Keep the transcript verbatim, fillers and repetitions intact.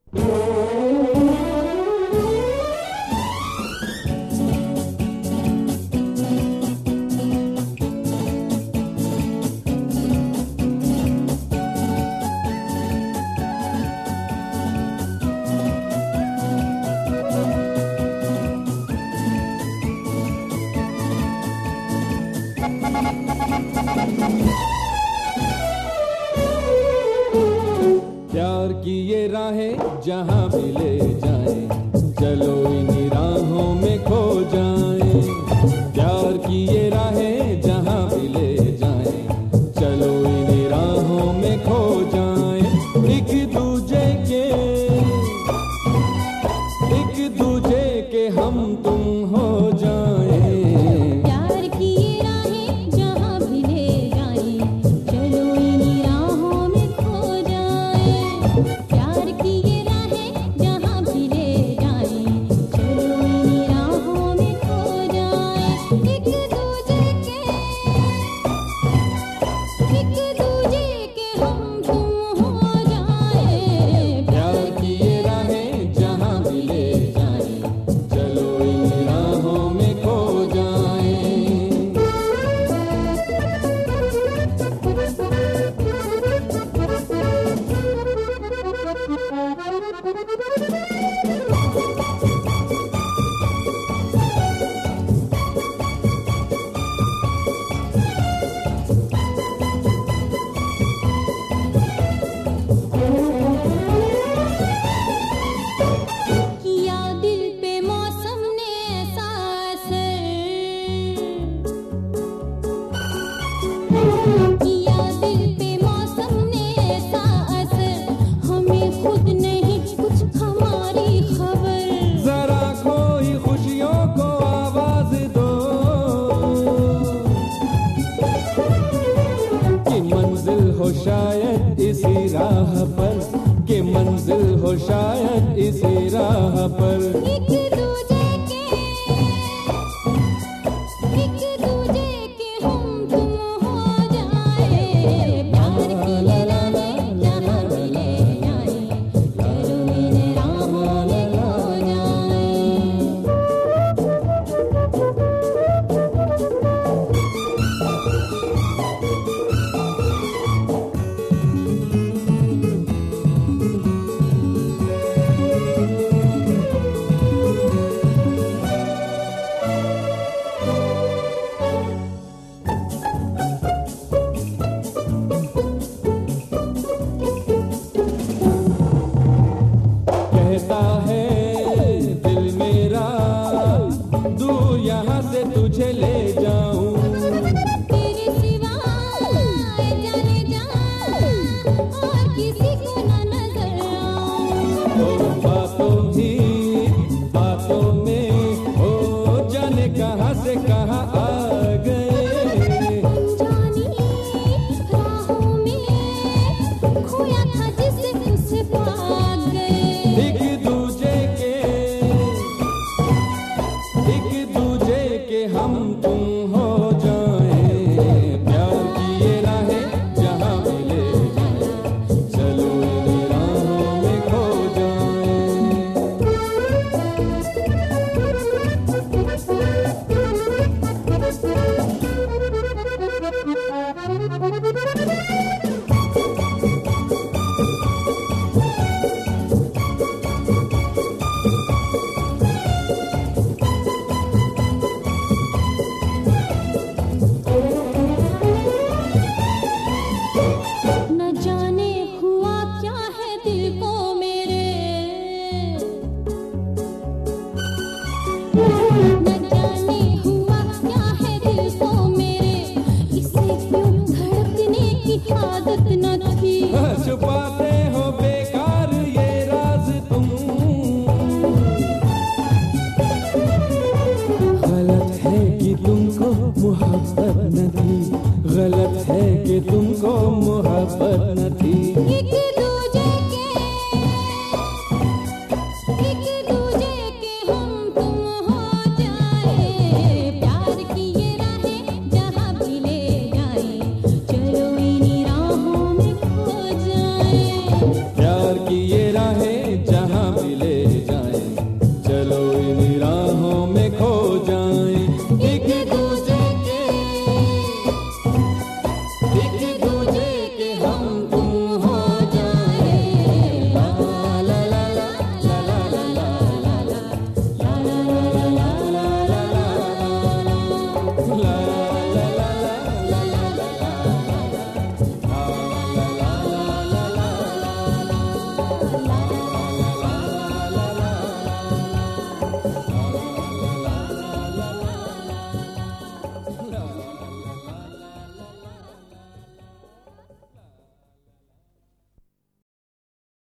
प्यार की ये राहें जहां भी ले जाएं, चलो इन्हीं राहों में खो जाएं। प्यार की ये राहें जहां भी ले जाएं, चलो इन्हीं राहों में खो जाएं। एक दूजे के एक दूजे के हम तुम हो जाएं। शायद इसी राह पर के मंजिल हो, शायद इसी राह पर। एक दूजे के एक दूजे के हम तुम हो जाए। प्यार की ये राहें जहां भी ले जाएं, चलो इन्हीं राहों में खो जाएं। कहता है दिल मेरा, दूर यहाँ से तुझे ले जाऊं। तेरे सिवा जाने जा और किसी को न नजर आऊं। बातों ही बातों में हो जाने कहाँ से कहाँ आ गए। अनजानी राहों में खोया था जिसे उसे पा गए। एक दूजे के एक दूजे के हम तुम हो जाएं। प्यार की ये राहें जहां भी ले जाएं, चलो इन्हीं राहों में खो न जाने हुआ क्या है दिल को मेरे, न जाने हुआ क्या है दिल को मेरे। इसे क्यों धड़कने की आदत न थी। छुपाते हो बेकार ये राज तुम, गलत है कि तुमको मोहब्बत न थी।